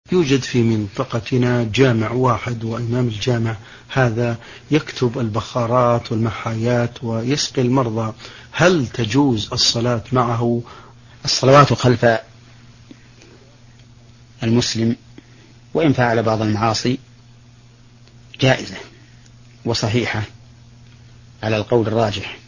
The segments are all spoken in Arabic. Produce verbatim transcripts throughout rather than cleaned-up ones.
يوجد في منطقتنا جامع واحد، وإمام الجامع هذا يكتب البخارات والمحايات ويسقي المرضى، هل تجوز الصلاة معه؟ الصلوات خلف المسلم وإن فعل بعض المعاصي جائزة وصحيحة على القول الراجح،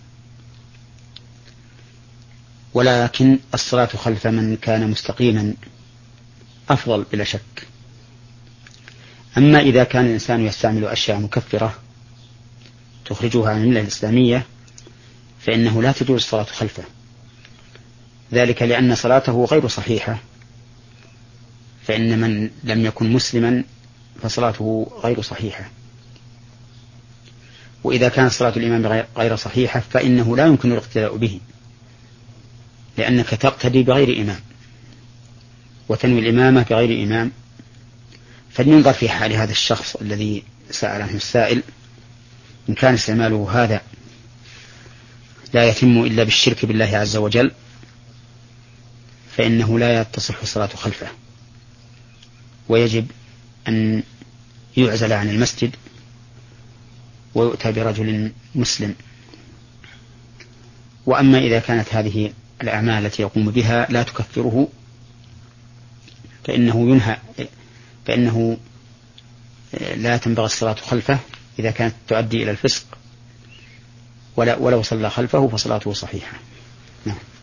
ولكن الصلاة خلف من كان مستقيما أفضل بلا شك. أما إذا كان الإنسان يستعمل أشياء مكفرة تخرجها عن الملة الإسلامية فإنه لا تجوز الصلاة خلفه، ذلك لأن صلاته غير صحيحة، فإن من لم يكن مسلما فصلاته غير صحيحة. وإذا كانت صلاة الإمام غير صحيحة فإنه لا يمكن الاقتداء به، لأنك تقتدي بغير إمام وتنوي الإمامة بغير إمام. فلينظر في حال هذا الشخص الذي سأل عنه السائل، إن كان استعماله هذا لا يتم إلا بالشرك بالله عز وجل فإنه لا تصح الصلاة خلفه، ويجب أن يعزل عن المسجد ويؤتى برجل مسلم. وأما إذا كانت هذه الأعمال التي يقوم بها لا تكفره فإنه ينهى فإنه لا تنبغي الصلاة خلفه إذا كانت تؤدي إلى الفسق، ولو صلى خلفه فصلاته صحيحة. نعم.